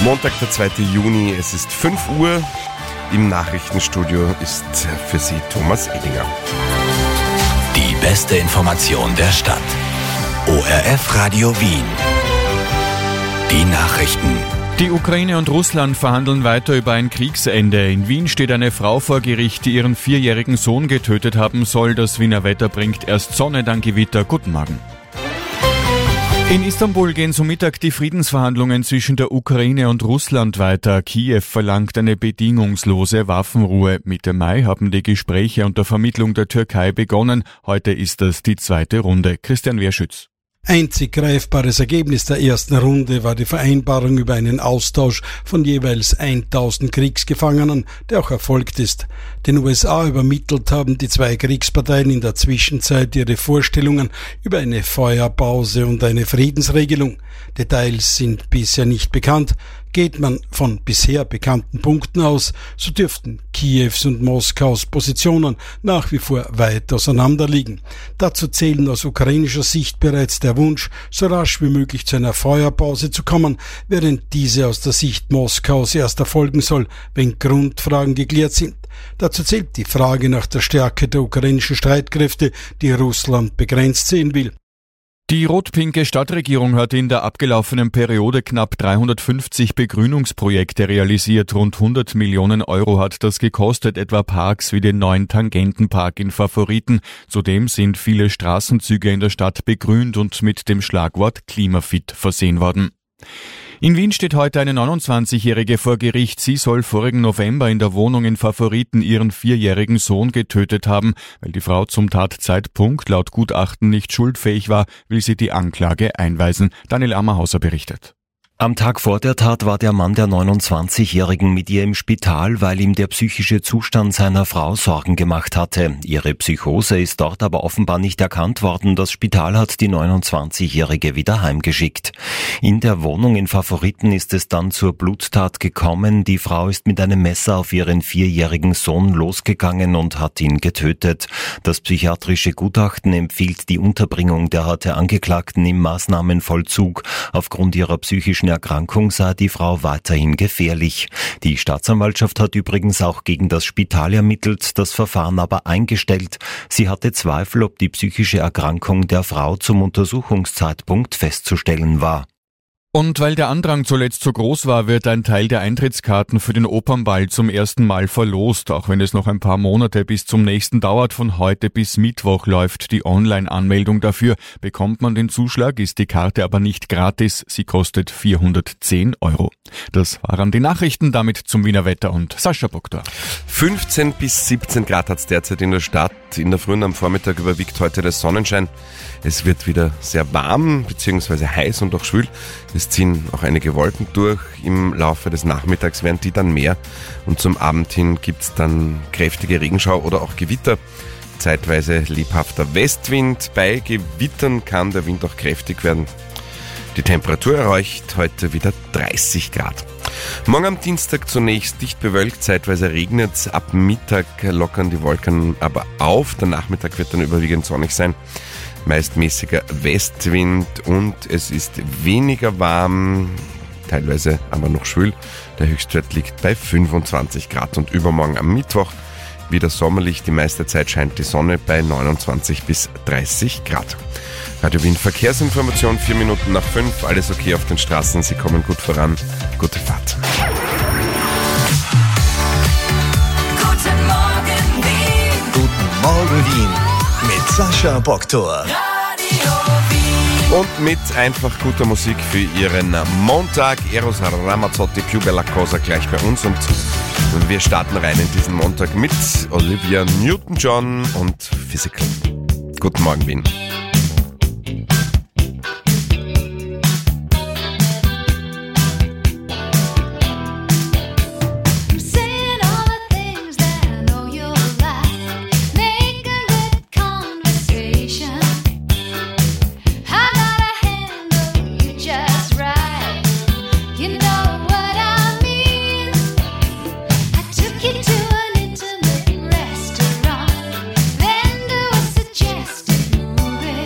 Montag, der 2. Juni, es ist 5 Uhr. Im Nachrichtenstudio ist für Sie Thomas Edinger. Die beste Information der Stadt. ORF Radio Wien. Die Nachrichten. Die Ukraine und Russland verhandeln weiter über ein Kriegsende. In Wien steht eine Frau vor Gericht, die ihren 4-jährigen Sohn getötet haben soll. Das Wiener Wetter bringt erst Sonne, dann Gewitter. Guten Morgen. In Istanbul gehen zum Mittag die Friedensverhandlungen zwischen der Ukraine und Russland weiter. Kiew verlangt eine bedingungslose Waffenruhe. Mitte Mai haben die Gespräche unter Vermittlung der Türkei begonnen. Heute ist das die zweite Runde. Christian Wehrschütz. Einzig greifbares Ergebnis der ersten Runde war die Vereinbarung über einen Austausch von jeweils 1000 Kriegsgefangenen, der auch erfolgt ist. Den USA übermittelt haben die zwei Kriegsparteien in der Zwischenzeit ihre Vorstellungen über eine Feuerpause und eine Friedensregelung. Details sind bisher nicht bekannt. Geht man von bisher bekannten Punkten aus, so dürften Kiews und Moskaus Positionen nach wie vor weit auseinanderliegen. Dazu zählen aus ukrainischer Sicht bereits der Wunsch, so rasch wie möglich zu einer Feuerpause zu kommen, während diese aus der Sicht Moskaus erst erfolgen soll, wenn Grundfragen geklärt sind. Dazu zählt die Frage nach der Stärke der ukrainischen Streitkräfte, die Russland begrenzt sehen will. Die rot-pinke Stadtregierung hat in der abgelaufenen Periode knapp 350 Begrünungsprojekte realisiert. Rund 100 Millionen Euro hat das gekostet, etwa Parks wie den neuen Tangentenpark in Favoriten. Zudem sind viele Straßenzüge in der Stadt begrünt und mit dem Schlagwort Klimafit versehen worden. In Wien steht heute eine 29-Jährige vor Gericht. Sie soll vorigen November in der Wohnung in Favoriten ihren 4-jährigen Sohn getötet haben. Weil die Frau zum Tatzeitpunkt laut Gutachten nicht schuldfähig war, will sie die Anklage einweisen. Daniel Ammerhauser berichtet. Am Tag vor der Tat war der Mann der 29-Jährigen mit ihr im Spital, weil ihm der psychische Zustand seiner Frau Sorgen gemacht hatte. Ihre Psychose ist dort aber offenbar nicht erkannt worden. Das Spital hat die 29-Jährige wieder heimgeschickt. In der Wohnung in Favoriten ist es dann zur Bluttat gekommen. Die Frau ist mit einem Messer auf ihren 4-jährigen Sohn losgegangen und hat ihn getötet. Das psychiatrische Gutachten empfiehlt die Unterbringung der heute Angeklagten im Maßnahmenvollzug. Aufgrund ihrer psychischen Erkrankung sei die Frau weiterhin gefährlich. Die Staatsanwaltschaft hat übrigens auch gegen das Spital ermittelt, das Verfahren aber eingestellt. Sie hatte Zweifel, ob die psychische Erkrankung der Frau zum Untersuchungszeitpunkt festzustellen war. Und weil der Andrang zuletzt so groß war, wird ein Teil der Eintrittskarten für den Opernball zum ersten Mal verlost. Auch wenn es noch ein paar Monate bis zum nächsten dauert, von heute bis Mittwoch läuft die Online-Anmeldung dafür. Bekommt man den Zuschlag, ist die Karte aber nicht gratis. Sie kostet 410 Euro. Das waren die Nachrichten, damit zum Wiener Wetter und Sascha Boktor. 15 bis 17 Grad hat es derzeit in der Stadt. In der Früh und am Vormittag überwiegt heute der Sonnenschein. Es wird wieder sehr warm bzw. heiß und auch schwül. Es ziehen auch einige Wolken durch. Im Laufe des Nachmittags werden die dann mehr. Und zum Abend hin gibt es dann kräftige Regenschau oder auch Gewitter. Zeitweise lebhafter Westwind. Bei Gewittern kann der Wind auch kräftig werden. Die Temperatur erreicht heute wieder 30 Grad. Morgen am Dienstag zunächst dicht bewölkt, zeitweise regnet es. Ab Mittag lockern die Wolken aber auf. Der Nachmittag wird dann überwiegend sonnig sein. Meist mäßiger Westwind und es ist weniger warm, teilweise aber noch schwül. Der Höchstwert liegt bei 25 Grad und übermorgen am Mittwoch wieder sommerlich. Die meiste Zeit scheint die Sonne bei 29 bis 30 Grad. Radio Wien Verkehrsinformation, 4 Minuten nach 5. Alles okay auf den Straßen, Sie kommen gut voran. Gute Fahrt. Guten Morgen Wien. Guten Morgen Wien. Mit Sascha Boktor. Und mit einfach guter Musik für Ihren Montag. Eros Ramazzotti, Più Bella Cosa gleich bei uns. Und wir starten rein in diesen Montag mit Olivia Newton-John und Physical. Guten Morgen Wien. Restaurant, then do a suggested movie.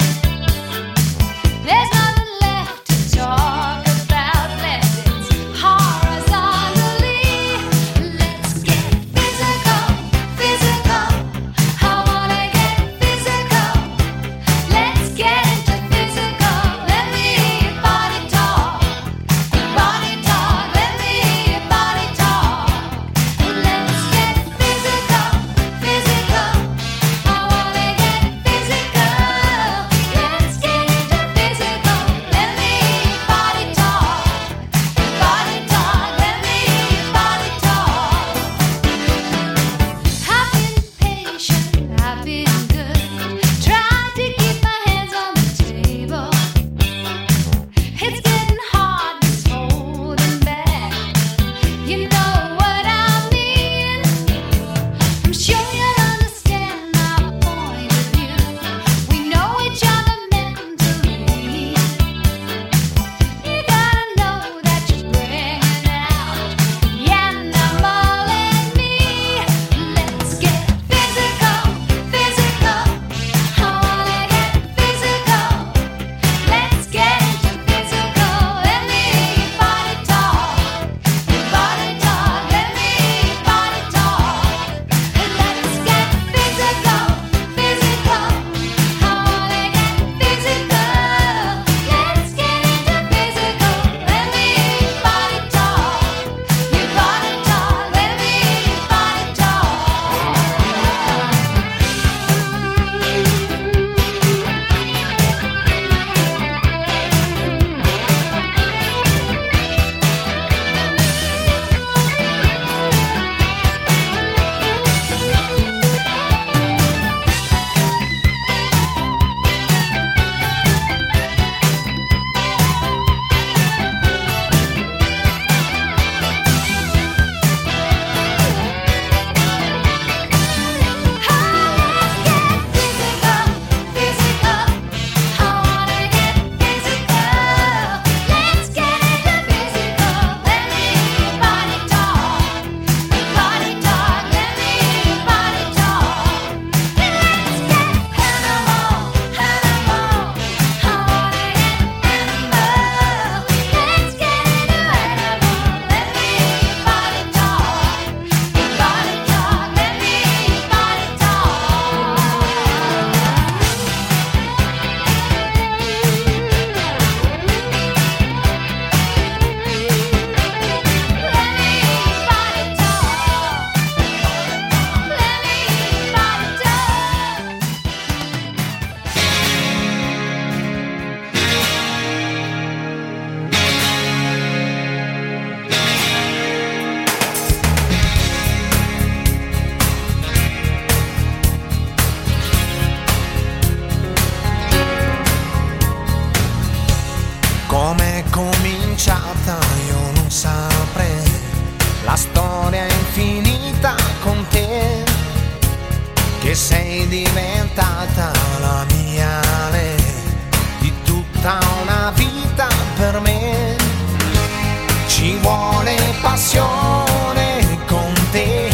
che sei diventata la mia di tutta una vita per me. Ci vuole passione con te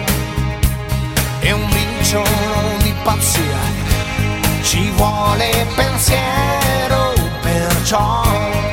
e un briciolo di pazzia, ci vuole pensiero, perciò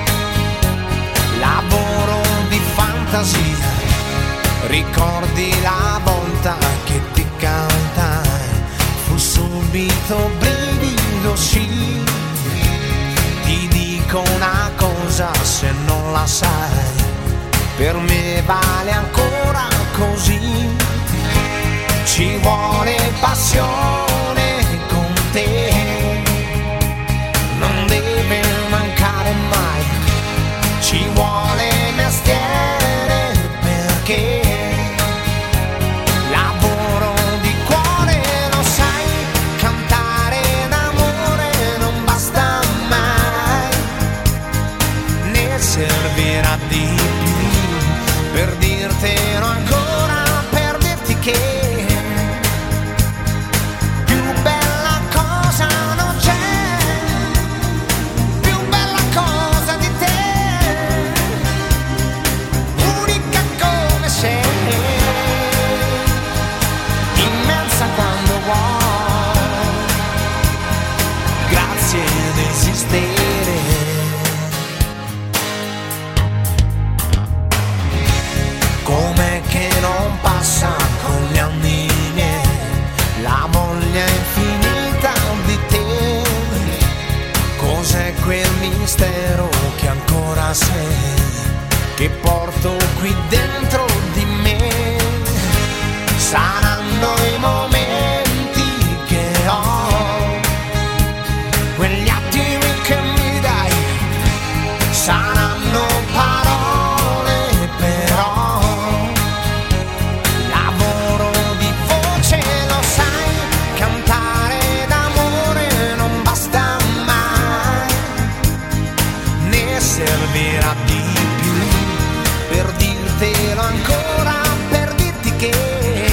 lavoro di fantasia. Ricordi la volta che ti cantai, fu subito brivido, sì. Ti dico una cosa, se non la sai, per me vale ancora così. Ci vuole passione con te, non deve mancare mai. Ci vuole mestiere perché lavoro di cuore, lo sai, cantare d'amore non basta mai, ne servirà di più per dirtelo ancora, per dirti che com'è che non passa con gli anni miei la voglia infinita di te. Cos'è quel mistero che ancora sei, che porto qui dentro di me? Saranno i momenti che ho, quegli attimi che mi dai, saranno parole però, lavoro di voce, lo sai, cantare d'amore non basta mai, ne servirà di più per dirtelo ancora, per dirti che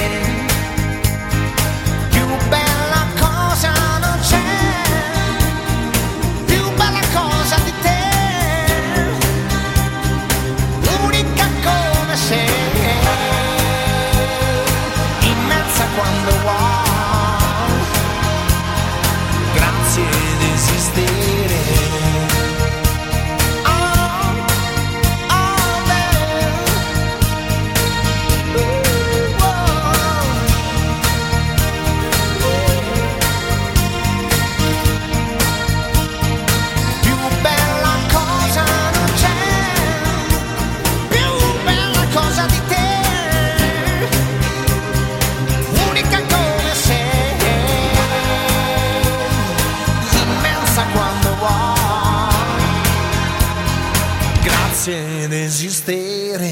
ed esistere.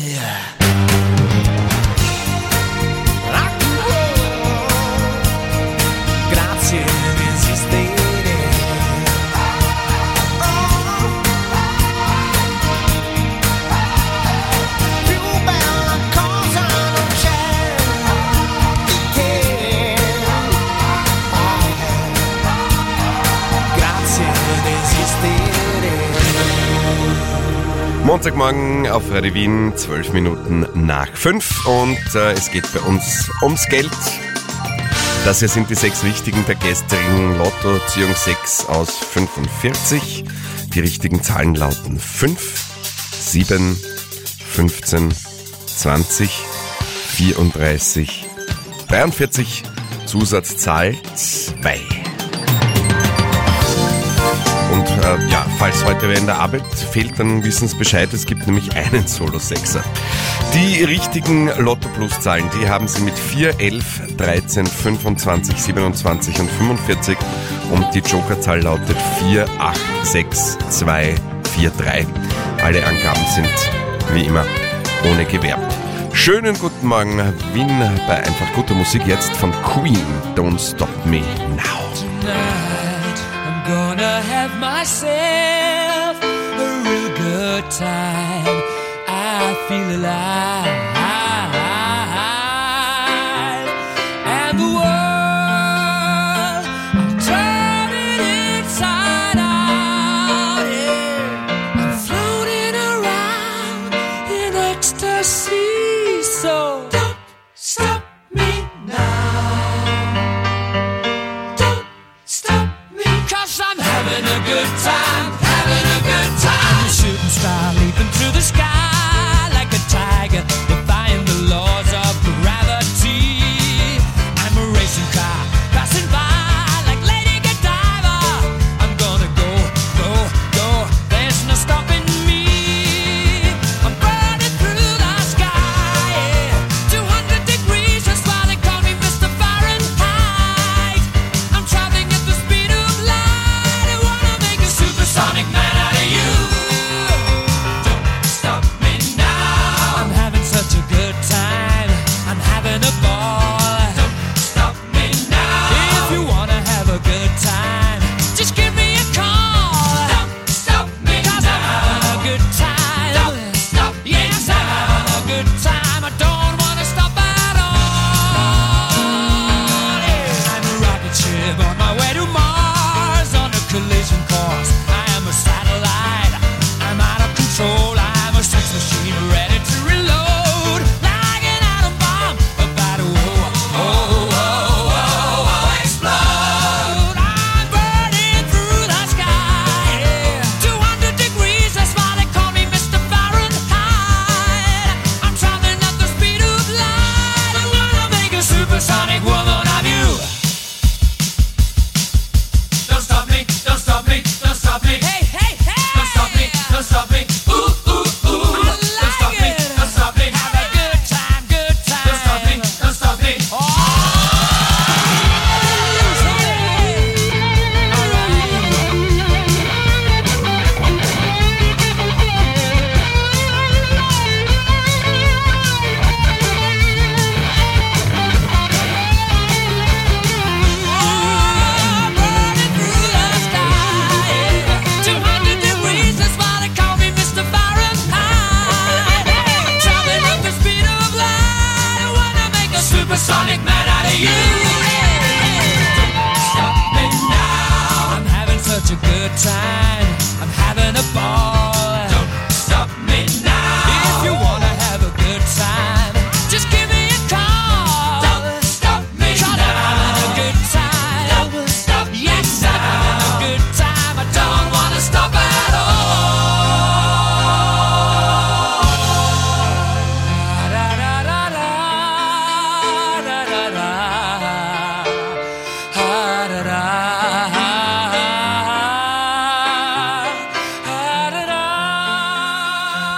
Grazie ed esistere. Più bella cosa non c'è di te. Grazie ed esistere. Montagmorgen auf Radio Wien, 12 Minuten nach 5 und es geht bei uns ums Geld. Das hier sind die 6 Richtigen der gestrigen Lottoziehung 6 aus 45. Die richtigen Zahlen lauten 5, 7, 15, 20, 34, 43, Zusatzzahl 2. Und falls heute wer in der Arbeit fehlt, dann wissen Sie Bescheid, es gibt nämlich einen Solo-Sechser. Die richtigen Lotto-Plus-Zahlen, die haben Sie mit 4, 11, 13, 25, 27 und 45 und die Jokerzahl lautet 4, 8, 6, 2, 4, 3. Alle Angaben sind wie immer ohne Gewähr. Schönen guten Morgen, Wien bei einfach guter Musik jetzt von Queen, Don't Stop Me Now. Tonight I'm gonna have myself a real good time. I feel alive, and the world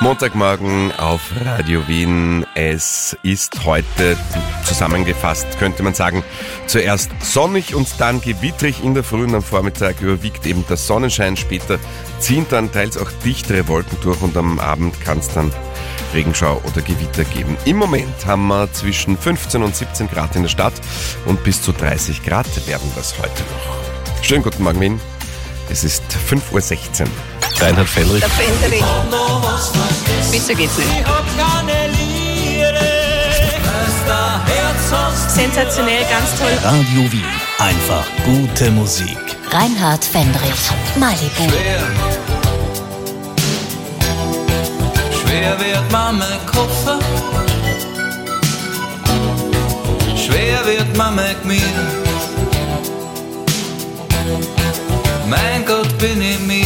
Montagmorgen auf Radio Wien. Es ist heute zusammengefasst, könnte man sagen, zuerst sonnig und dann gewittrig in der Früh und am Vormittag überwiegt eben der Sonnenschein. Später ziehen dann teils auch dichtere Wolken durch und am Abend kann es dann Regenschau oder Gewitter geben. Im Moment haben wir zwischen 15 und 17 Grad in der Stadt und bis zu 30 Grad werden das heute noch. Schönen guten Morgen, Wien. Es ist 5.16 Uhr. Reinhard Fendrich. Der Fendrich. Besser geht's nicht. Ich hab keine Liebe, das Herz hast. Sensationell, ganz toll. Radio Wien. Einfach gute Musik. Reinhard Fendrich, Malibu. Schwer wird man mit Koffer, schwer wird man mit mir. Mein Gott, bin ich mir.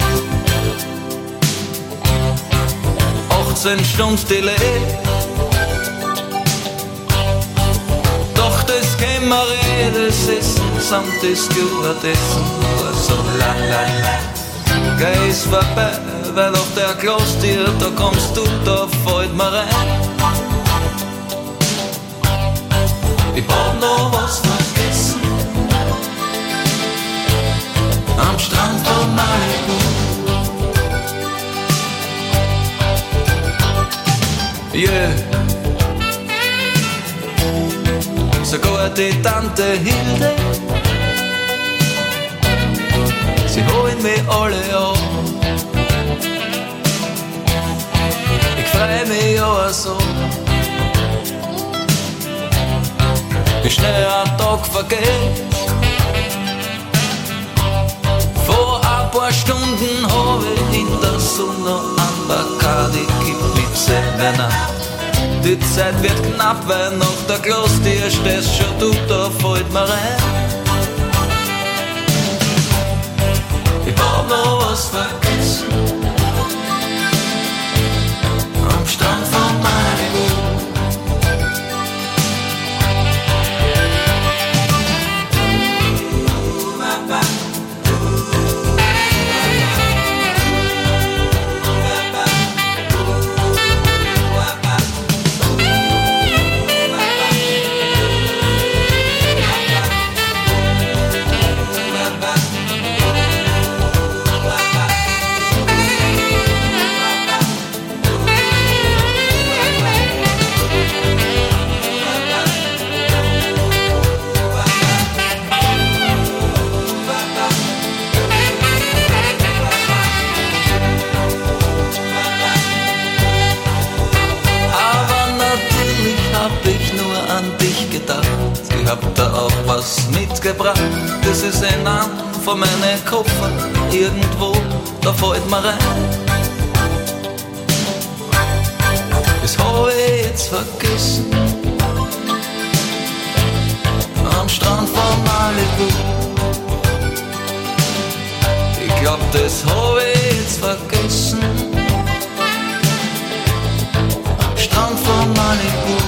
18 Stunden Delay, doch das können wir das ist samt des Stewardessen nur so lang. Geh ist vorbei, weil auf der Klostier, da kommst du, da fällt mir rein. Ich hab noch was vergessen, am Strand von Malibu. Yeah. Sogar die Tante Hilde, sie holen mich alle an. Ich freu mich ja so, wie schnell ein Tag vergeht. Vor ein paar Stunden hab ich in der Sonne an Bacardi gekippt mit Sevena. Die Zeit wird knapp, weil nach der Klostier stehst schon du, da fällt mir rein. Ich hab noch was vergessen, am Strand von Malibu. Ich hab da auch was mitgebracht, das ist ein Name von meinem Koffer. Irgendwo, da fällt mir rein. Das hab ich jetzt vergessen, am Strand von Malibu. Ich glaub, das hab ich jetzt vergessen, am Strand von Malibu.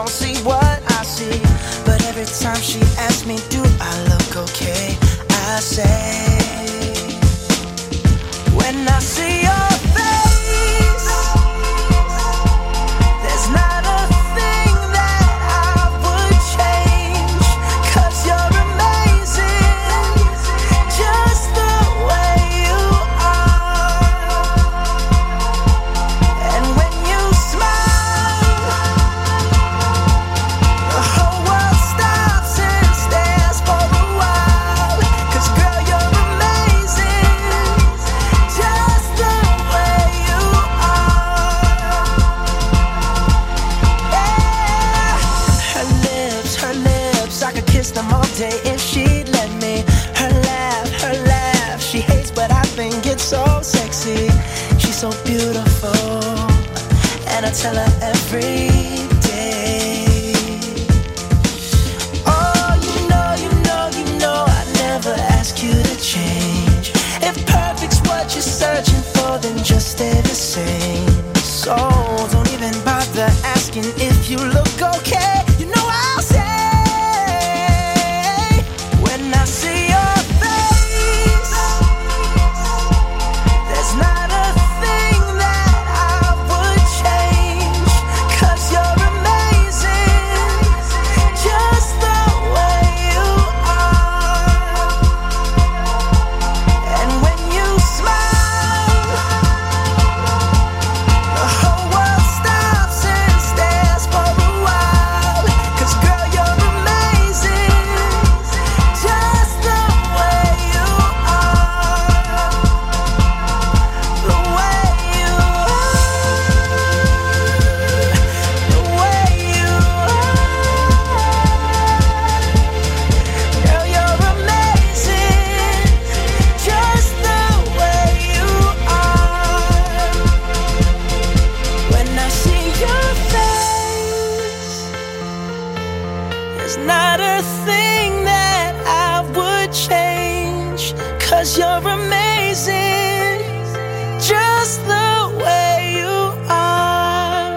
don't see what I see. But every time she asks me, do I look okay? I say, when I see your face, there's not a thing that I would change. 'Cause you're amazing, just the way you are. And when you smile, the whole world stops and stares for a while. 'Cause girl, you're amazing, just the way you are. Yeah. Her lips, I could kiss them all day if she'd let me. Her laugh, she hates but I think it's so sexy. She's so beautiful, and I tell her every day. Oh, you know, I never ask you to change. If perfect's what you're searching for, then just stay the same. So don't even bother asking if you look okay. You know I'll say, when I see your face, there's not a thing that I would change. 'Cause you're amazing, just the way you are. And when you smile, the whole world stops and stares for a while. 'Cause girl, you're amazing, just the way you are. The way you are. The way you are. Girl, you're amazing, just the way you are. When I see your face, there's not a thing that I would change. 'Cause you're amazing, just the way you are.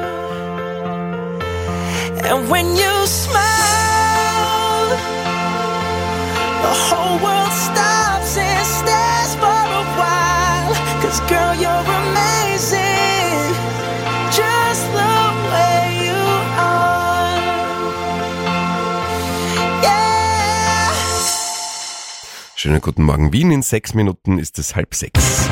And when you smile, the whole world stops and stares for a while. 'Cause girl, you're amazing, just the way you are. Yeah. Schönen guten Morgen. Wien, in 6 Minuten ist es 5:30.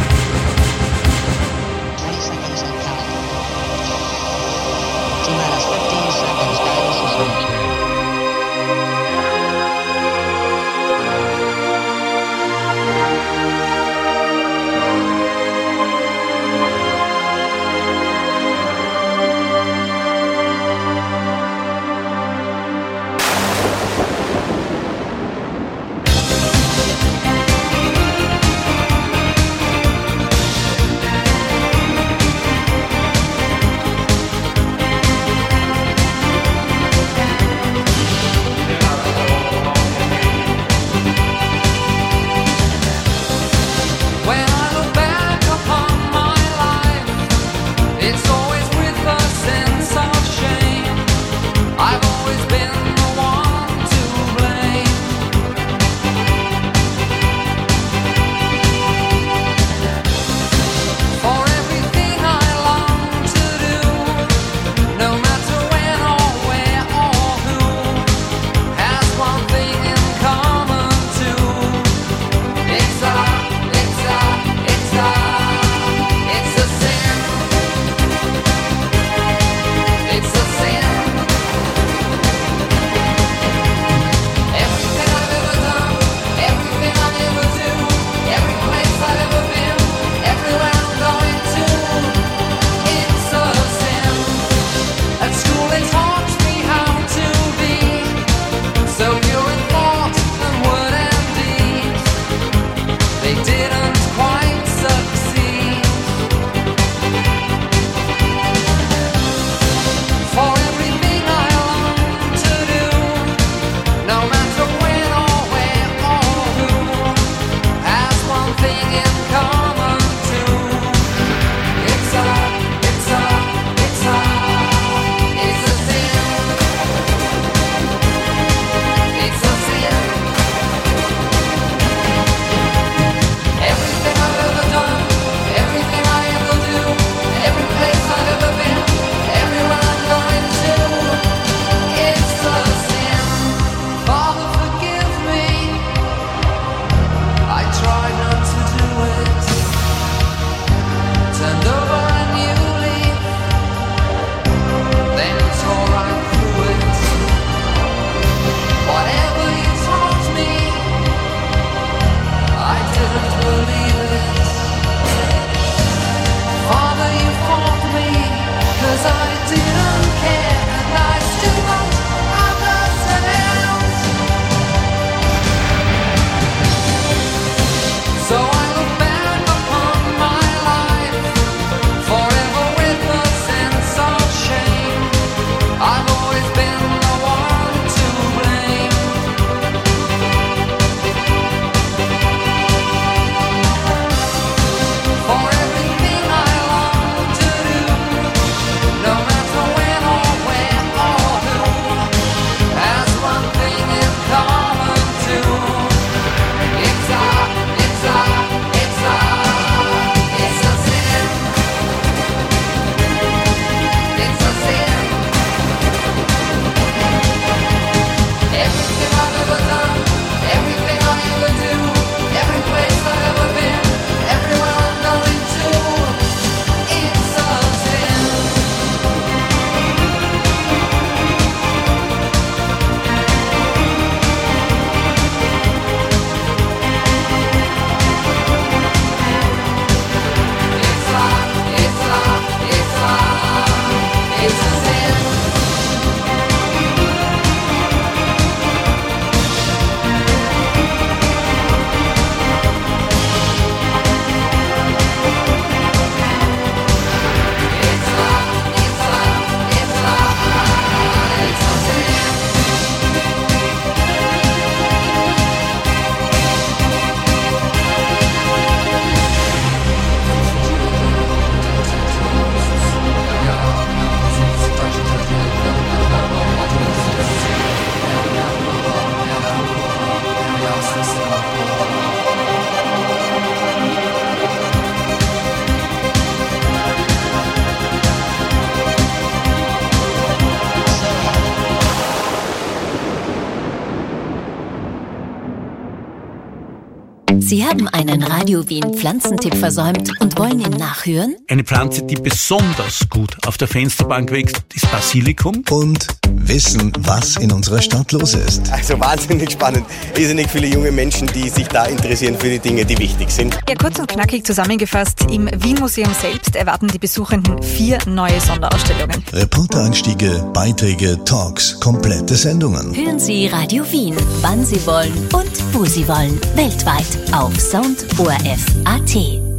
Sie haben einen Radio Wien Pflanzentipp versäumt und wollen ihn nachhören? Eine Pflanze, die besonders gut auf der Fensterbank wächst, ist Basilikum. Und wissen, was in unserer Stadt los ist. Also wahnsinnig spannend. Irrsinnig viele junge Menschen, die sich da interessieren für die Dinge, die wichtig sind. Ja, kurz und knackig zusammengefasst, im Wien-Museum selbst erwarten die Besuchenden 4 neue Sonderausstellungen. Reportereinstiege, Beiträge, Talks, komplette Sendungen. Hören Sie Radio Wien, wann Sie wollen und wo Sie wollen. Weltweit auf soundorf.at.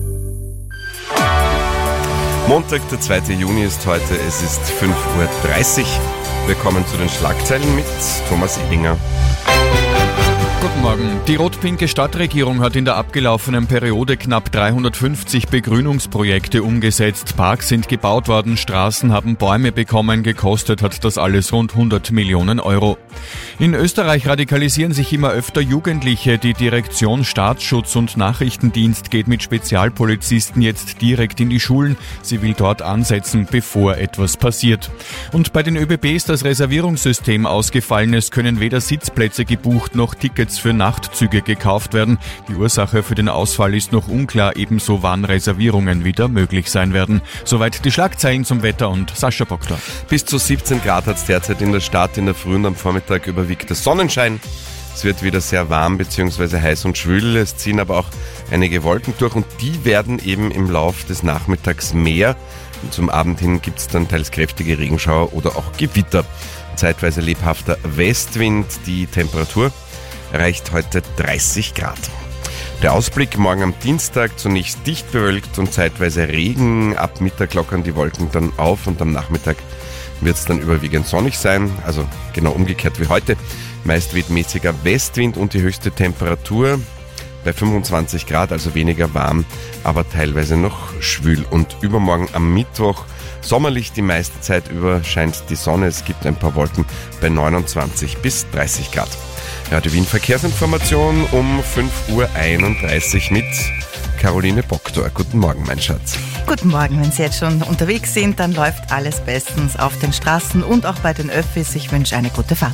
Montag, der 2. Juni ist heute, es ist 5:30 Uhr. Wir kommen zu den Schlagzeilen mit Thomas Edinger. Guten Morgen. Die rot-pinke Stadtregierung hat in der abgelaufenen Periode knapp 350 Begrünungsprojekte umgesetzt. Parks sind gebaut worden, Straßen haben Bäume bekommen, gekostet hat das alles rund 100 Millionen Euro. In Österreich radikalisieren sich immer öfter Jugendliche. Die Direktion Staatsschutz und Nachrichtendienst geht mit Spezialpolizisten jetzt direkt in die Schulen. Sie will dort ansetzen, bevor etwas passiert. Und bei den ÖBB ist das Reservierungssystem ausgefallen. Es können weder Sitzplätze gebucht noch Tickets für Nachtzüge gekauft werden. Die Ursache für den Ausfall ist noch unklar, ebenso wann Reservierungen wieder möglich sein werden. Soweit die Schlagzeilen zum Wetter und Sascha Bockdorf. Bis zu 17 Grad hat es derzeit in der Stadt. In der Früh und am Vormittag überwiegt der Sonnenschein. Es wird wieder sehr warm bzw. heiß und schwül. Es ziehen aber auch einige Wolken durch und die werden eben im Lauf des Nachmittags mehr. Und zum Abend hin gibt es dann teils kräftige Regenschauer oder auch Gewitter. Zeitweise lebhafter Westwind. Die Temperatur erreicht heute 30 Grad. Der Ausblick morgen am Dienstag, zunächst dicht bewölkt und zeitweise Regen. Ab Mittag lockern die Wolken dann auf und am Nachmittag wird es dann überwiegend sonnig sein, also genau umgekehrt wie heute. Meist weht mäßiger Westwind und die höchste Temperatur bei 25 Grad, also weniger warm, aber teilweise noch schwül. Und übermorgen am Mittwoch sommerlich die meiste Zeit über scheint die Sonne. Es gibt ein paar Wolken bei 29 bis 30 Grad. Radio Wien Verkehrsinformation um 5:31 Uhr mit Caroline Bockdor. Guten Morgen, mein Schatz. Guten Morgen, wenn Sie jetzt schon unterwegs sind, dann läuft alles bestens auf den Straßen und auch bei den Öffis. Ich wünsche eine gute Fahrt.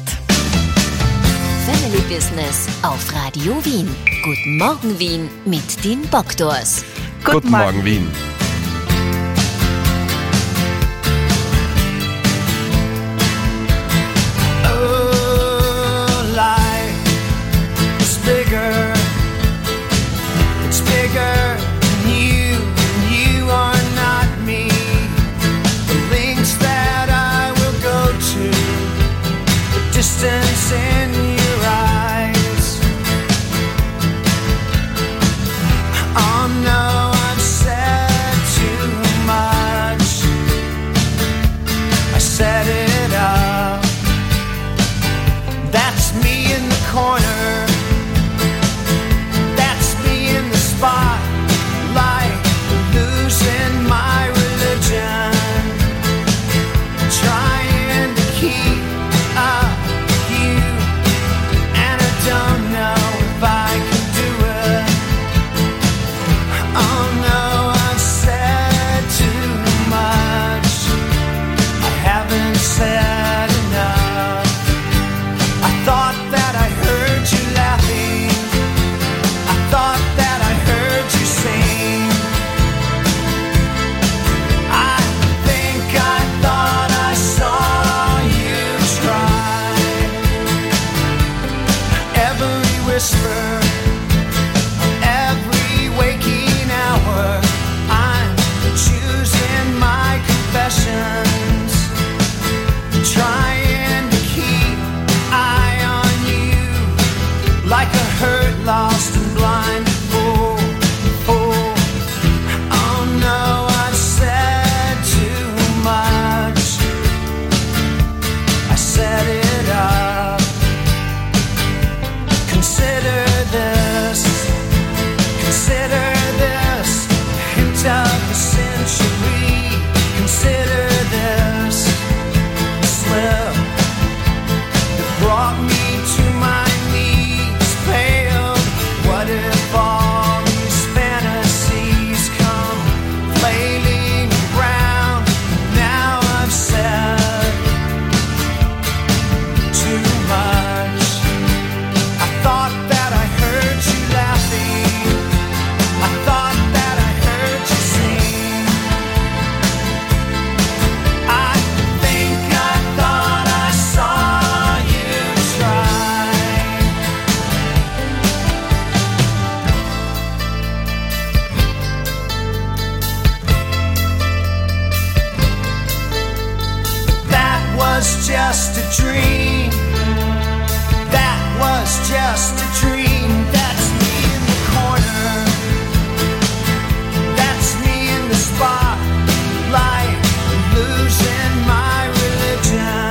Family Business auf Radio Wien. Guten Morgen Wien mit den Bockdors. Guten Morgen Wien. Distance in your eyes. Oh no, I've said too much. I set it up. That's me in the corner. That's me in the spot. just a dream. That was just a dream. That's me in the corner. That's me in the spotlight, losing my religion.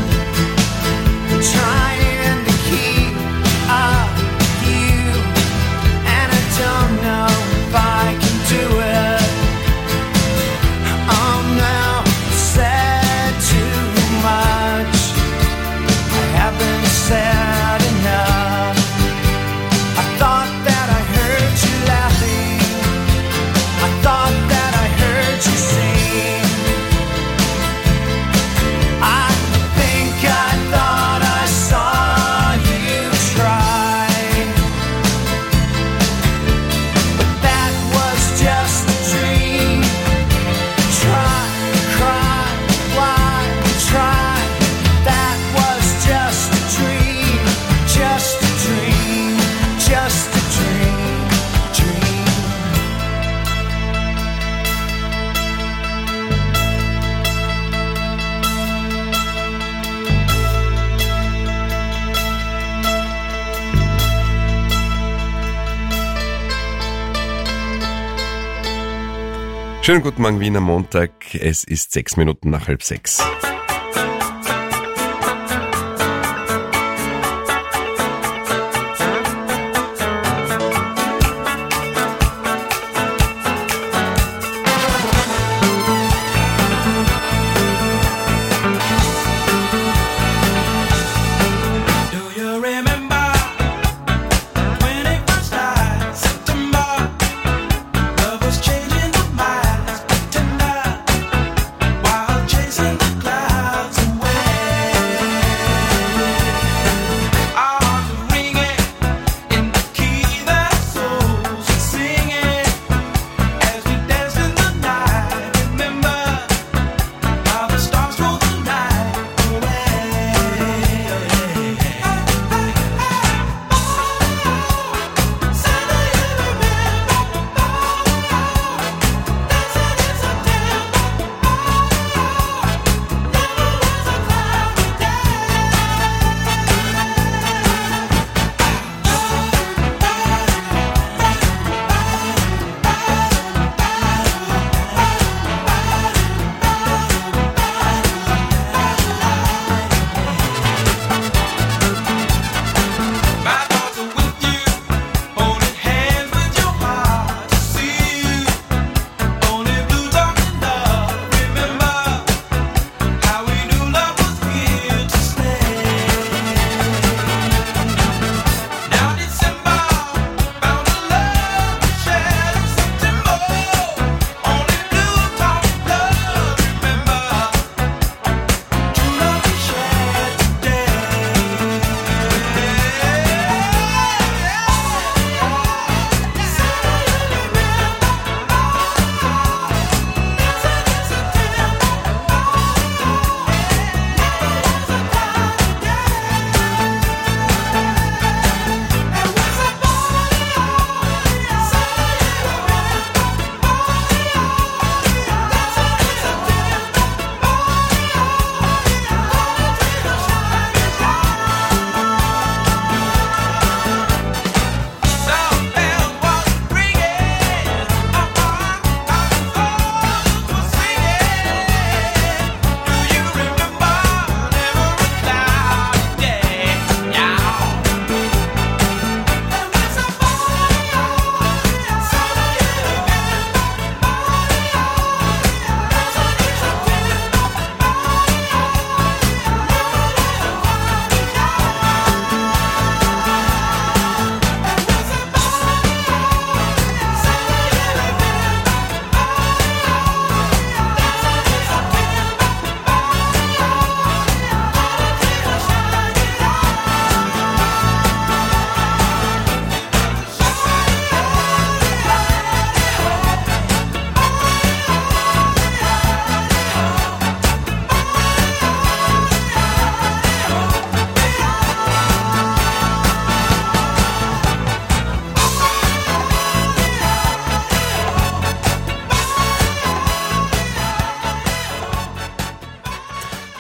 Trying to keep up with you, and I don't know if I can do it. Oh no, I said too much. I haven't said enough. I thought that I heard you laughing. I thought that I heard you sing. I think I thought I saw you try, but that was just a dream. Try, cry, why try? That was just a dream, just a dream, just a dream, dream. Schönen guten Morgen, Wien am Montag. Es ist 6 Minuten nach 5:30. Do you remember when it first started? September, love was changing the minds, tender, while chasing the clouds.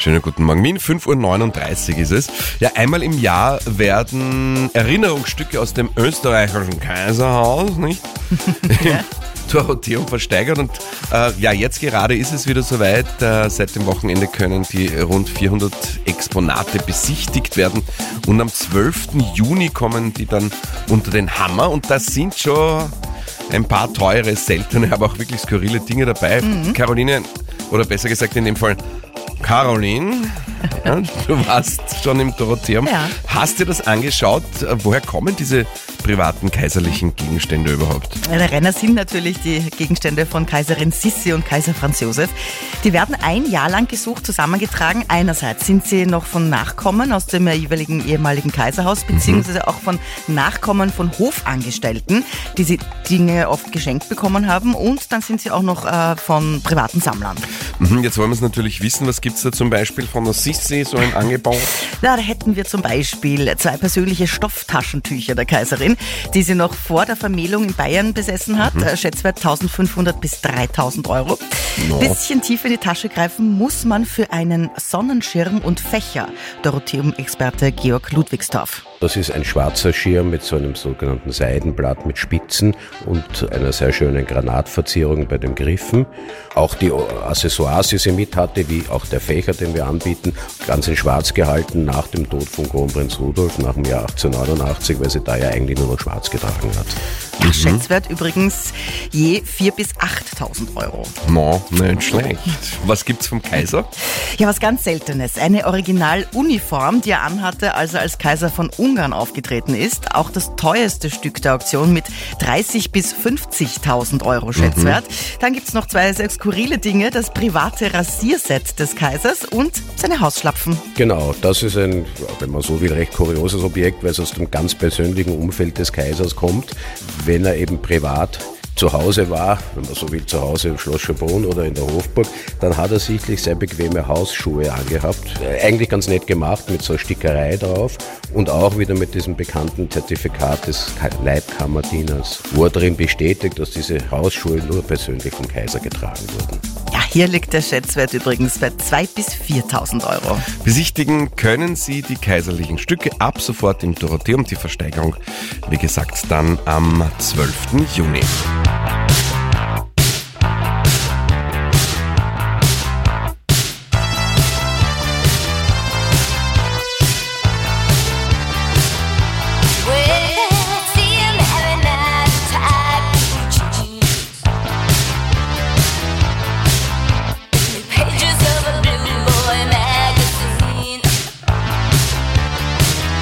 Schönen guten Morgen. Wien, 5:39 Uhr ist es. Ja, einmal im Jahr werden Erinnerungsstücke aus dem österreichischen Kaiserhaus, nicht? Ja. Dorotheum versteigert und jetzt gerade ist es wieder soweit. Seit dem Wochenende können die rund 400 Exponate besichtigt werden und am 12. Juni kommen die dann unter den Hammer und da sind schon ein paar teure, seltene, aber auch wirklich skurrile Dinge dabei. Caroline, oder besser gesagt in dem Fall Caroline, ja, du warst schon im Dorotheum. Ja. Hast dir das angeschaut? Woher kommen diese privaten kaiserlichen Gegenstände überhaupt? Der Renner sind natürlich die Gegenstände von Kaiserin Sissi und Kaiser Franz Josef. Die werden ein Jahr lang gesucht, zusammengetragen. Einerseits sind sie noch von Nachkommen aus dem jeweiligen ehemaligen Kaiserhaus, beziehungsweise auch von Nachkommen von Hofangestellten, die sie Dinge oft geschenkt bekommen haben. Und dann sind sie auch noch von privaten Sammlern. Jetzt wollen wir es natürlich wissen. Was gibt es da zum Beispiel von der Sissi so im Angebot? Da hätten wir zum Beispiel 2 persönliche Stofftaschentücher der Kaiserin, die sie noch vor der Vermählung in Bayern besessen hat. Schätzwert 1.500 bis 3.000 Euro. No. Bisschen tief in die Tasche greifen muss man für einen Sonnenschirm und Fächer. Dorotheum-Experte Georg Ludwigsdorf. Das ist ein schwarzer Schirm mit so einem sogenannten Seidenblatt mit Spitzen und einer sehr schönen Granatverzierung bei den Griffen. Auch die Accessoires, die sie mit hatte, wie auch der Fächer, den wir anbieten, ganz in schwarz gehalten nach dem Tod von Kronprinz Rudolf nach dem Jahr 1889, weil sie da ja eigentlich nur noch schwarz getragen hat. Ja, Schätzwert übrigens je 4.000 bis 8.000 Euro. No, nicht schlecht. Was gibt's vom Kaiser? Ja, was ganz Seltenes. Eine Originaluniform, die er anhatte, als er als Kaiser von Ungarn aufgetreten ist. Auch das teuerste Stück der Auktion mit 30.000 bis 50.000 Euro Schätzwert. Dann gibt's noch 2 sehr skurrile Dinge. Das private Rasierset des Kaisers und seine Hausschlapfen. Genau, das ist ein, wenn man so will, recht kurioses Objekt, weil es aus dem ganz persönlichen Umfeld des Kaisers kommt. Wenn er eben privat zu Hause war, wenn man so will, zu Hause im Schloss Schönbrunn oder in der Hofburg, dann hat er sichtlich sehr bequeme Hausschuhe angehabt. Eigentlich ganz nett gemacht, mit so einer Stickerei drauf und auch wieder mit diesem bekannten Zertifikat des Leibkammerdieners, wo er darin bestätigt, dass diese Hausschuhe nur persönlich vom Kaiser getragen wurden. Ja, hier liegt der Schätzwert übrigens bei 2.000 bis 4.000 Euro. Besichtigen können Sie die kaiserlichen Stücke ab sofort im Dorotheum. Die Versteigerung, wie gesagt, dann am 12. Juni.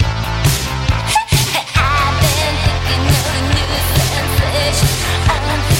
I'm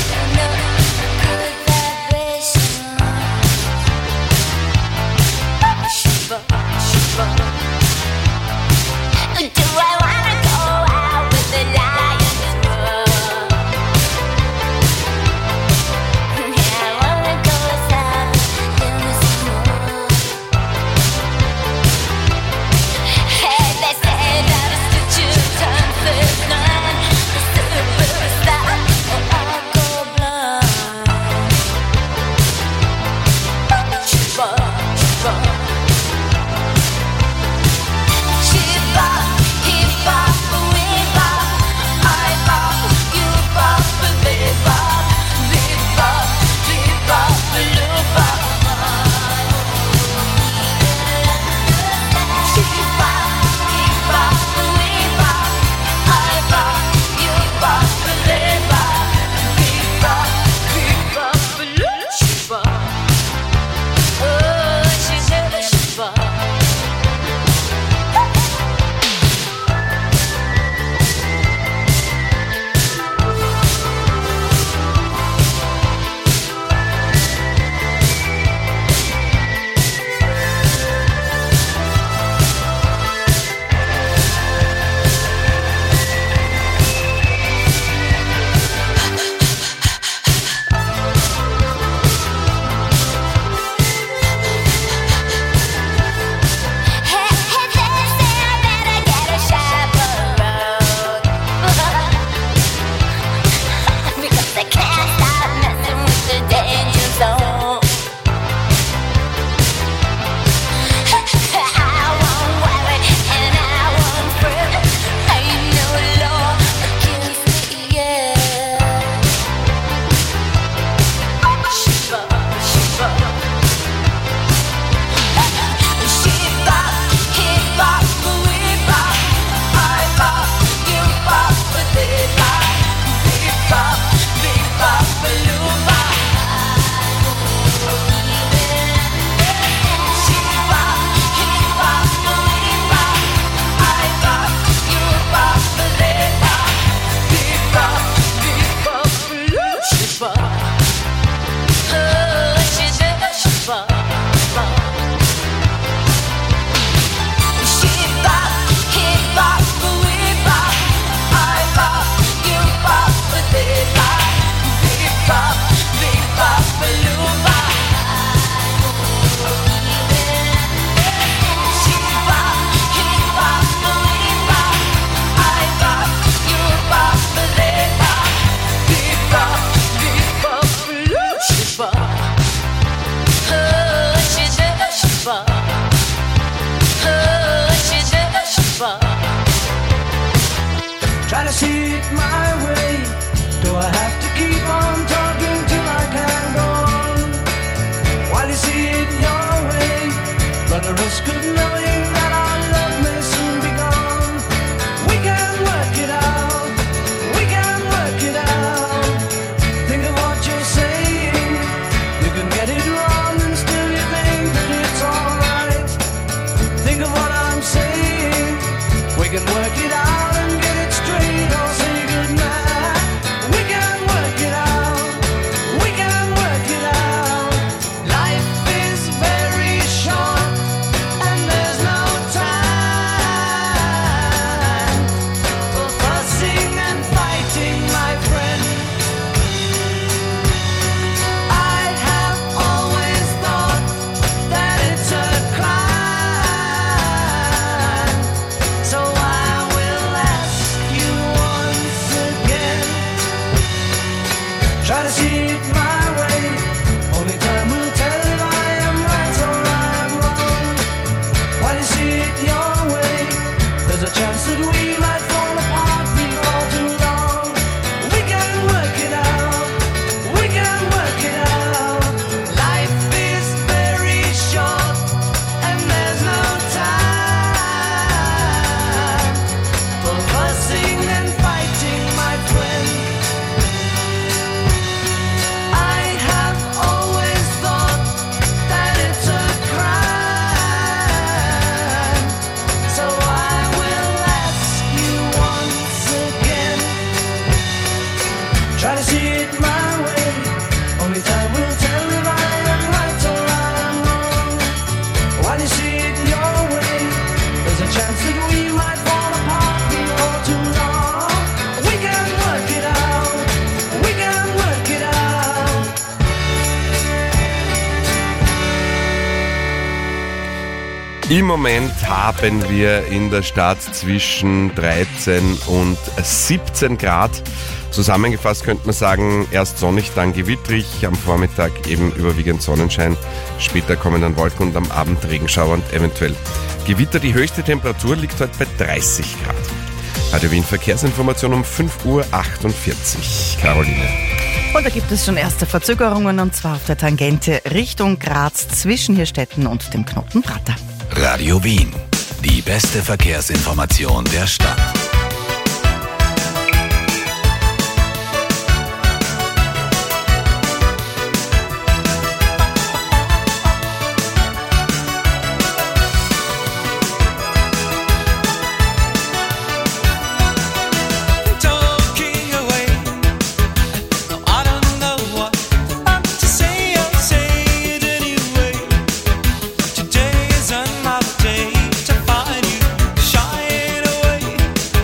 Try to see it my way. Do I have to keep on talking till I can go on? While you see it your way, run the risk of knowing that our love may soon be gone. We can work it out, we can work it out. Think of what you're saying. You can get it wrong and still you think that it's alright. Think of what I'm saying. We can work it out and get it straight or say goodnight. We can work it out, we can work it out. Life is very short and there's no time for fussing and fighting, my friend. I have always thought that it's a crime, so I will ask you once again. Try to see it my way. Only time will tell if I am right or I'm wrong. While you see it your way, there's a chance that we might fall apart before too long. We can work it out, we can work it out. Life is very short and there's no time for fussing and fighting, my friend. I have always thought that it's a crime, so I will ask you once again. Try to see it my way. Only time will tell if I am right or I'm wrong. While you see it your way, there's a chance that we might fall apart before too long. We can work it out, we can work it out. Im Moment haben wir in der Stadt zwischen 13 und 17 Grad. Zusammengefasst könnte man sagen, erst sonnig, dann gewitterig, am Vormittag eben überwiegend Sonnenschein, später kommen dann Wolken und am Abend Regenschauer und eventuell Gewitter. Die höchste Temperatur liegt heute bei 30 Grad. Radio Wien Verkehrsinformation um 5:48 Uhr. Caroline. Und da gibt es schon erste Verzögerungen, und zwar auf der Tangente Richtung Graz zwischen Hirstetten und dem Knoten Prater. Radio Wien. Die beste Verkehrsinformation der Stadt. Today is another day to find you shying away.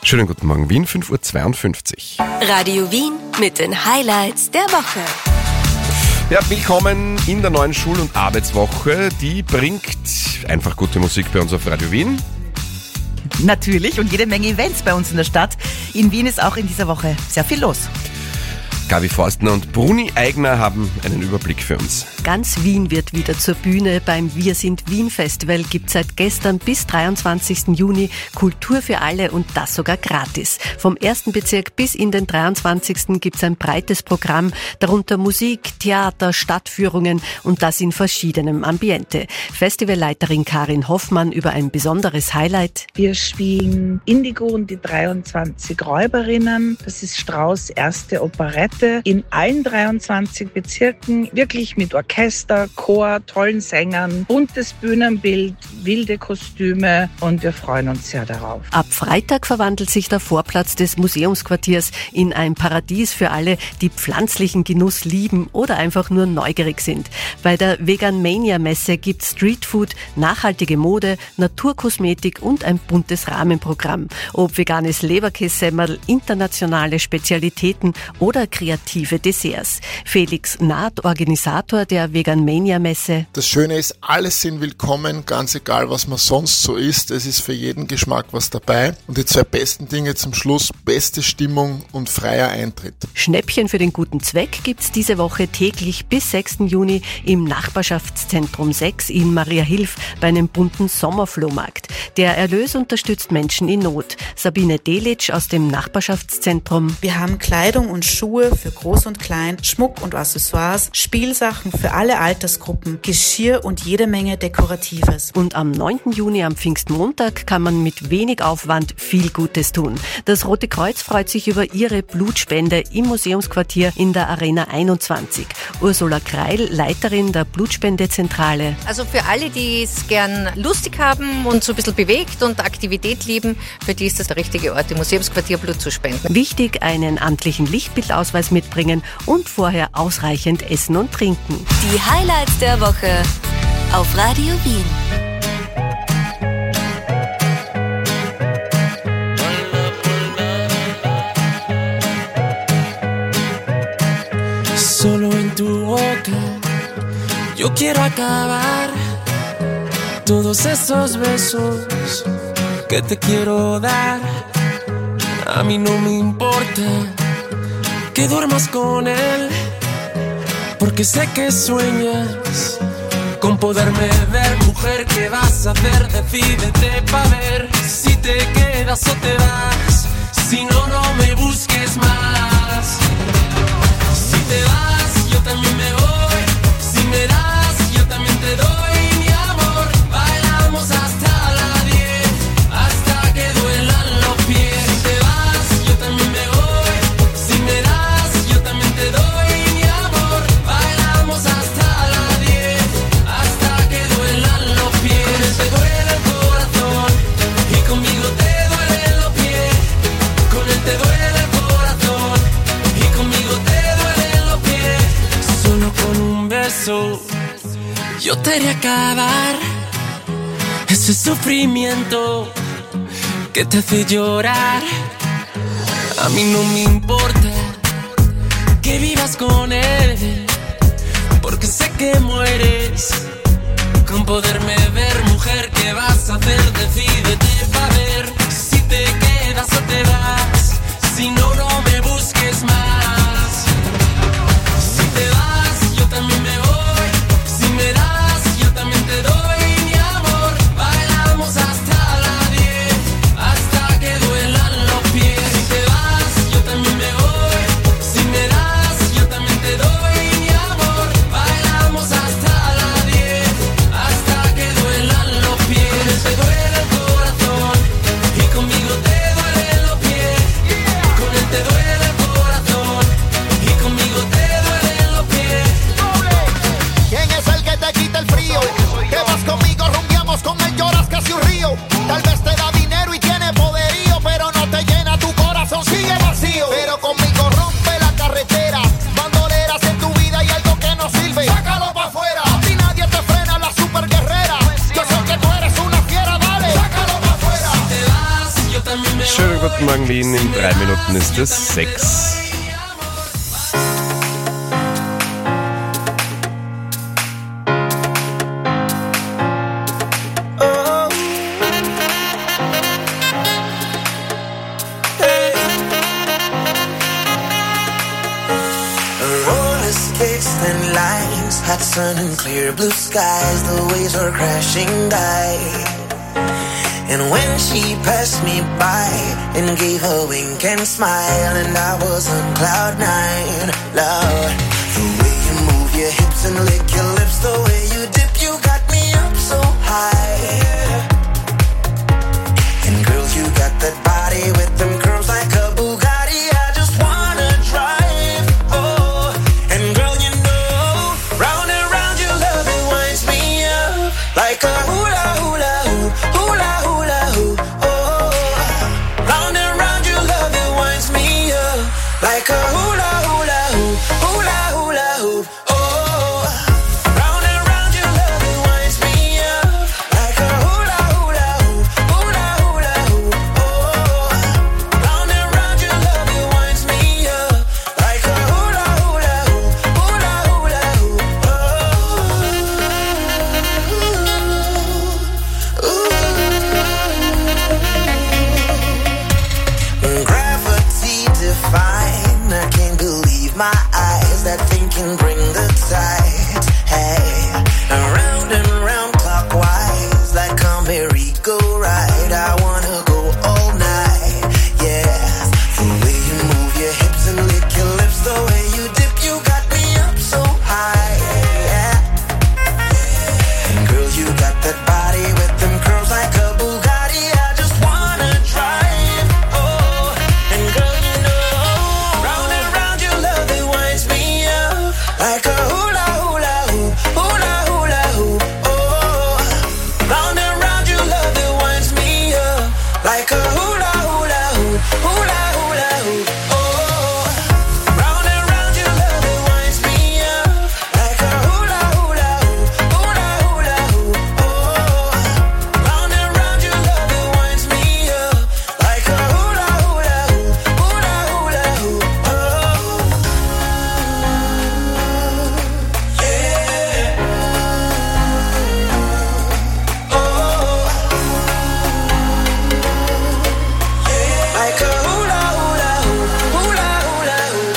Schönen guten Morgen Wien, 5:52 Uhr. Radio Wien mit den Highlights der Woche. Ja, willkommen in der neuen Schul- und Arbeitswoche. Die bringt einfach gute Musik bei uns auf Radio Wien. Natürlich, und jede Menge Events bei uns in der Stadt. In Wien ist auch in dieser Woche sehr viel los. Gabi Forstner und Bruni Eigner haben einen Überblick für uns. Ganz Wien wird wieder zur Bühne. Beim Wir sind Wien Festival gibt seit gestern bis 23. Juni Kultur für alle und das sogar gratis. Vom 1. Bezirk bis in den 23. gibt's ein breites Programm, darunter Musik, Theater, Stadtführungen und das in verschiedenem Ambiente. Festivalleiterin Karin Hoffmann über ein besonderes Highlight. Wir spielen Indigo und die 23 Räuberinnen. Das ist Strauß' erste Operette. In allen 23 Bezirken, wirklich mit Orchester, Chor, tollen Sängern, buntes Bühnenbild, wilde Kostüme und wir freuen uns sehr darauf. Ab Freitag verwandelt sich der Vorplatz des Museumsquartiers in ein Paradies für alle, die pflanzlichen Genuss lieben oder einfach nur neugierig sind. Bei der Veganmania-Messe gibt's Streetfood, nachhaltige Mode, Naturkosmetik und ein buntes Rahmenprogramm. Ob veganes Leberkässemmerl, internationale Spezialitäten oder kreative Desserts. Felix Naht, Organisator der Veganmania-Messe. Das Schöne ist, alle sind willkommen, ganz egal, was man sonst so isst. Es ist für jeden Geschmack was dabei. Und die zwei besten Dinge zum Schluss, beste Stimmung und freier Eintritt. Schnäppchen für den guten Zweck gibt's diese Woche täglich bis 6. Juni im Nachbarschaftszentrum 6 in Mariahilf bei einem bunten Sommerflohmarkt. Der Erlös unterstützt Menschen in Not. Sabine Delitzsch aus dem Nachbarschaftszentrum. Wir haben Kleidung und Schuhe für Groß und Klein, Schmuck und Accessoires, Spielsachen für alle Altersgruppen, Geschirr und jede Menge Dekoratives. Und am 9. Juni, am Pfingstmontag, kann man mit wenig Aufwand viel Gutes tun. Das Rote Kreuz freut sich über ihre Blutspende im Museumsquartier in der Arena 21. Ursula Kreil, Leiterin der Blutspendezentrale. Also für alle, die es gern lustig haben und so ein bisschen bewegt und Aktivität lieben, für die ist das der richtige Ort, im Museumsquartier Blut zu spenden. Wichtig, einen amtlichen Lichtbildausweis mitbringen und vorher ausreichend essen und trinken. Die Highlights der Woche auf Radio Wien. Solo en tu boca yo quiero acabar todos esos besos que te quiero dar. A mí no me importa que duermas con él, porque sé que sueñas con poderme ver. Mujer, ¿qué vas a hacer? Decídete pa' ver si te quedas o te vas. Si no, no me busques más. Si te vas, yo también me voy. Si me das, yo también te doy. Mi amor, bailamos hasta las 10, hasta que duelan los pies. Si te vas, yo también me voy. Si me das, yo también te doy. Mi amor, bailamos hasta las 10, hasta que duelan los pies. Te duele el corazón y conmigo te duelen los pies. Con él te duele el corazón y conmigo te duelen los pies. Solo con un beso yo te haré acabar ese sufrimiento que te hace llorar. A mí no me importa que vivas con él, porque sé que mueres con poderme ver. Mujer, ¿qué vas a hacer? Decídete pa' ver si te quedas o te vas. Si no, no me busques más. Si te vas, yo también me voy. Si me das, yo también te doy. Mi amor, bailamos hasta las 10, hasta que duelan los pies. Si te vas, yo también me voy. Si me das, yo también te doy. Mi amor, bailamos hasta las 10, hasta que duelan los pies. Te duele el corazón y conmigo te duelen los pies. Con él te duele Guten Morgen Wien, in 3 Minuten ist es 6. Hot sun and clear blue skies, the waves are crashing by. And when she passed me by and gave a wink and smile, and I was on cloud 9, Lord, the way you move your hips and lick your lips, the way you dip, you got me up so high. And girl, you got that body with them curls like a Bugatti, I just wanna drive. Oh, and girl, you know, round and round your love, it winds me up like a hula hula hoop, hula hula hoop. Oh, round and round your love, it winds me up like a hula hula hoop, hula hula hoop. Oh, round and round your love, it winds me up like a hula hula hoop, hula hula hoop. Oh, round and round your love, it winds me up like a hula hula hoop, hula hula hoop. Gravity define, I can't believe my eyes. That thing can bring the tides. Hey, around and round clockwise, like a merry-go-ride. I wanna go all night. Yeah, the way you move your hips and lick your lips, the way you dip, you got me up so high. Yeah, and girl, you got that body with them curls like a Bugatti. I just wanna drive. Oh, and girl, you know, round and round your love, it winds me up like a hula hula hoop, hula hula hoop. Oh, round and round your love, it winds me up like a hula hula hoop, hula hula hoop. Oh, round and round your love, it winds me up like a hula hula hoop, hula hula hoop. Oh, round and round your love, it winds me up like a hula hula hoop, hula hula hoop. Like a hula hula hoop, hula hula hoop.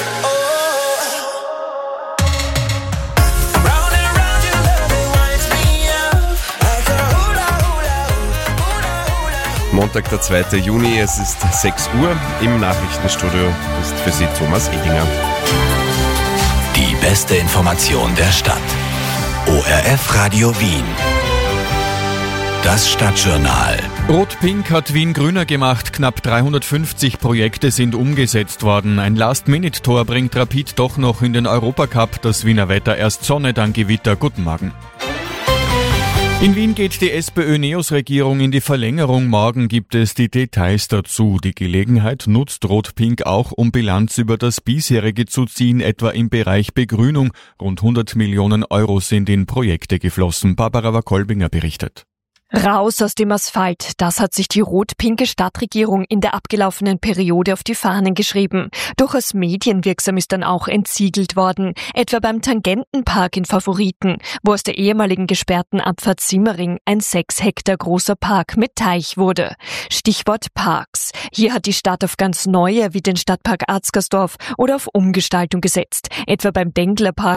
Oh, round and round your love, it winds me up like a hula hula hoop, hula hula hoop. Montag, der 2. Juni, es ist 6 Uhr. Im Nachrichtenstudio ist für Sie Thomas Edinger. Die beste Information der Stadt. ORF Radio Wien. Das Stadtjournal. Rot-Pink hat Wien grüner gemacht. Knapp 350 Projekte sind umgesetzt worden. Ein Last-Minute-Tor bringt Rapid doch noch in den Europacup. Das Wiener Wetter erst Sonne, dann Gewitter. Guten Morgen. In Wien geht die SPÖ-Neos-Regierung in die Verlängerung. Morgen gibt es die Details dazu. Die Gelegenheit nutzt Rot-Pink auch, um Bilanz über das bisherige zu ziehen, etwa im Bereich Begrünung. Rund 100 Millionen Euro sind in Projekte geflossen. Barbara Kolbinger berichtet. Raus aus dem Asphalt, das hat sich die rot-pinke Stadtregierung in der abgelaufenen Periode auf die Fahnen geschrieben. Durchaus medienwirksam ist dann auch entsiegelt worden, etwa beim Tangentenpark in Favoriten, wo aus der ehemaligen gesperrten Abfahrt Simmering ein 6 Hektar großer Park mit Teich wurde. Stichwort Parks. Hier hat die Stadt auf ganz neue wie den Stadtpark Arzgersdorf oder auf Umgestaltung gesetzt, etwa beim Dengler Park